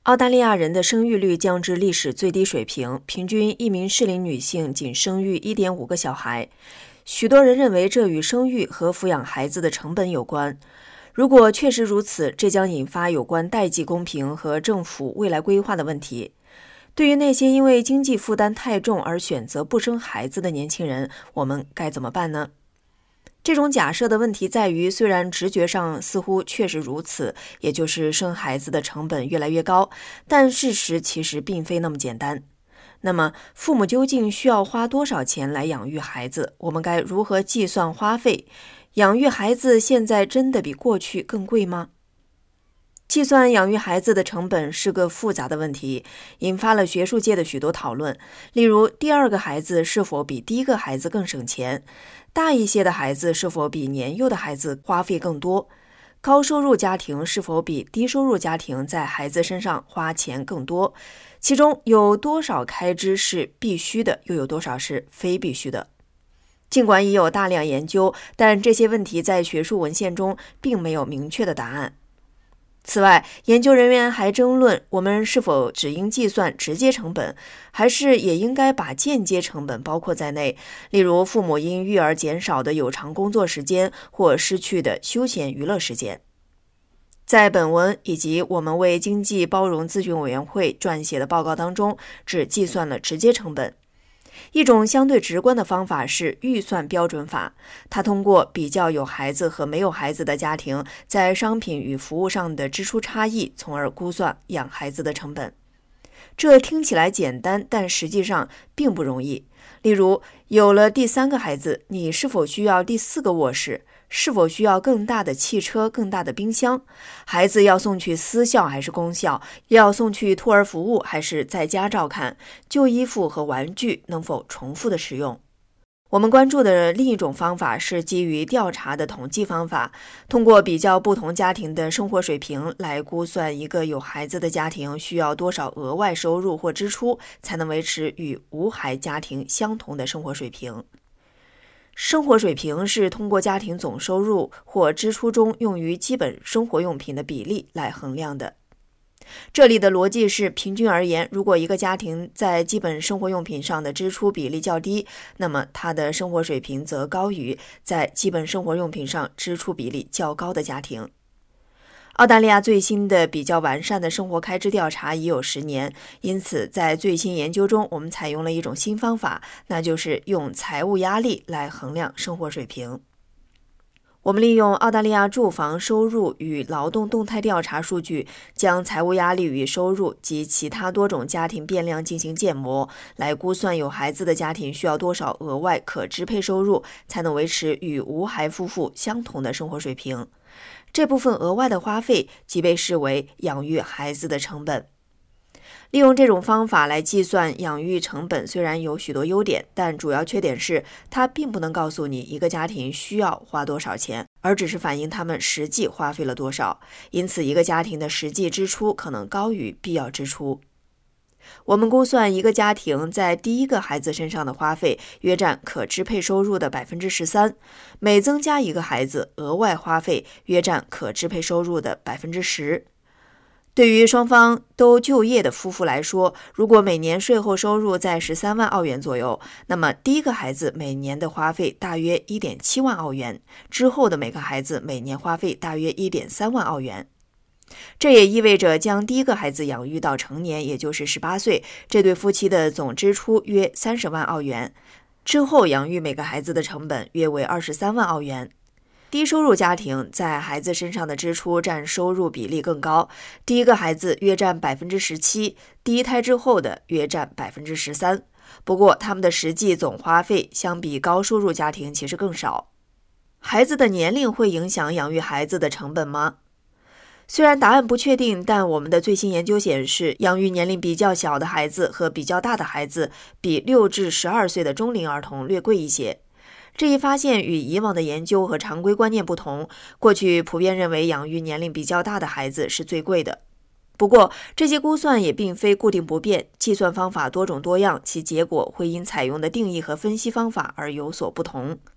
澳大利亚人的生育率降至历史最低水平，平均一名适龄女性仅生育 1.5 个小孩。许多人认为这与生育和抚养孩子的成本有关。如果确实如此，这将引发有关代际公平和政府未来规划的问题。对于那些因为经济负担太重而选择不生孩子的年轻人，我们该怎么办呢？这种假设的问题在于，虽然直觉上似乎确实如此，也就是生孩子的成本越来越高，但事实其实并非那么简单。那么，父母究竟需要花多少钱来养育孩子？我们该如何计算花费？养育孩子现在真的比过去更贵吗？计算养育孩子的成本是个复杂的问题，引发了学术界的许多讨论。例如，第二个孩子是否比第一个孩子更省钱？大一些的孩子是否比年幼的孩子花费更多？高收入家庭是否比低收入家庭在孩子身上花钱更多？其中有多少开支是必须的，又有多少是非必须的？尽管已有大量研究，但这些问题在学术文献中并没有明确的答案。此外，研究人员还争论，我们是否只应计算直接成本，还是也应该把间接成本包括在内，例如父母因育儿减少的有偿工作时间或失去的休闲娱乐时间。在本文以及我们为经济包容咨询委员会撰写的报告当中，只计算了直接成本。一种相对直观的方法是预算标准法，它通过比较有孩子和没有孩子的家庭在商品与服务上的支出差异，从而估算养孩子的成本。这听起来简单，但实际上并不容易。例如，有了第三个孩子，你是否需要第四个卧室？是否需要更大的汽车、更大的冰箱？孩子要送去私校还是公校？要送去托儿服务还是在家照看？旧衣服和玩具能否重复的使用？我们关注的另一种方法是基于调查的统计方法，通过比较不同家庭的生活水平来估算一个有孩子的家庭需要多少额外收入或支出，才能维持与无孩家庭相同的生活水平。生活水平是通过家庭总收入或支出中用于基本生活用品的比例来衡量的。这里的逻辑是，平均而言，如果一个家庭在基本生活用品上的支出比例较低，那么他的生活水平则高于在基本生活用品上支出比例较高的家庭。澳大利亚最新的比较完善的生活开支调查已有10年，因此在最新研究中，我们采用了一种新方法，那就是用财务压力来衡量生活水平。我们利用澳大利亚住房收入与劳动动态调查数据，将财务压力与收入及其他多种家庭变量进行建模，来估算有孩子的家庭需要多少额外可支配收入，才能维持与无孩夫妇相同的生活水平。这部分额外的花费即被视为养育孩子的成本。利用这种方法来计算养育成本虽然有许多优点，但主要缺点是它并不能告诉你一个家庭需要花多少钱，而只是反映他们实际花费了多少。因此，一个家庭的实际支出可能高于必要支出。我们估算一个家庭在第一个孩子身上的花费约占可支配收入的 13%， 每增加一个孩子，额外花费约占可支配收入的 10%。对于双方都就业的夫妇来说，如果每年税后收入在13万澳元左右，那么第一个孩子每年的花费大约 1.7 万澳元，之后的每个孩子每年花费大约 1.3 万澳元。这也意味着将第一个孩子养育到成年，也就是18岁，这对夫妻的总支出约30万澳元，之后养育每个孩子的成本约为23万澳元。低收入家庭在孩子身上的支出占收入比例更高，第一个孩子约占 17%， 第一胎之后的约占 13%。不过他们的实际总花费相比高收入家庭其实更少。孩子的年龄会影响养育孩子的成本吗？虽然答案不确定，但我们的最新研究显示，养育年龄比较小的孩子和比较大的孩子比6至12岁的中龄儿童略贵一些。这一发现与以往的研究和常规观念不同，过去普遍认为养育年龄比较大的孩子是最贵的。不过，这些估算也并非固定不变，计算方法多种多样，其结果会因采用的定义和分析方法而有所不同。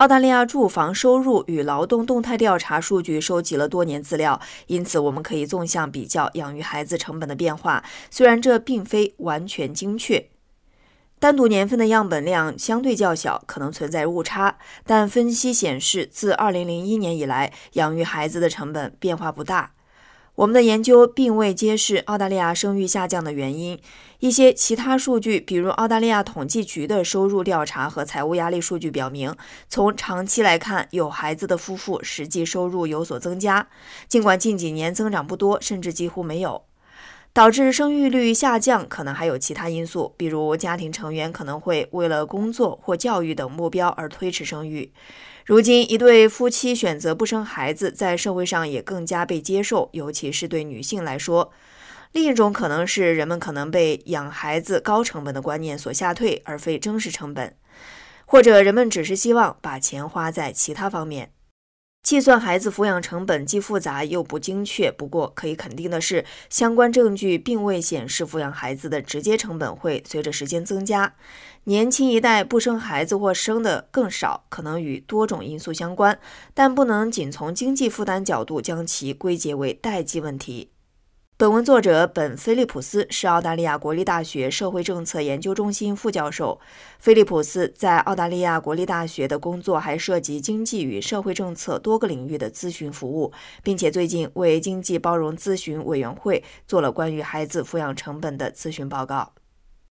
澳大利亚住房收入与劳动动态调查数据收集了多年资料，因此我们可以纵向比较养育孩子成本的变化，虽然这并非完全精确。单独年份的样本量相对较小，可能存在误差，但分析显示，自2001年以来，养育孩子的成本变化不大。我们的研究并未揭示澳大利亚生育下降的原因。一些其他数据，比如澳大利亚统计局的收入调查和财务压力数据表明，从长期来看，有孩子的夫妇实际收入有所增加，尽管近几年增长不多，甚至几乎没有。导致生育率下降可能还有其他因素，比如家庭成员可能会为了工作或教育等目标而推迟生育。如今，一对夫妻选择不生孩子，在社会上也更加被接受，尤其是对女性来说。另一种可能是人们可能被养孩子高成本的观念所吓退，而非真实成本，或者人们只是希望把钱花在其他方面。计算孩子抚养成本既复杂又不精确，不过可以肯定的是，相关证据并未显示抚养孩子的直接成本会随着时间增加。年轻一代不生孩子或生的更少，可能与多种因素相关，但不能仅从经济负担角度将其归结为代际问题。本文作者本·菲利普斯是澳大利亚国立大学社会政策研究中心副教授。菲利普斯在澳大利亚国立大学的工作还涉及经济与社会政策多个领域的咨询服务，并且最近为经济包容咨询委员会做了关于孩子抚养成本的咨询报告。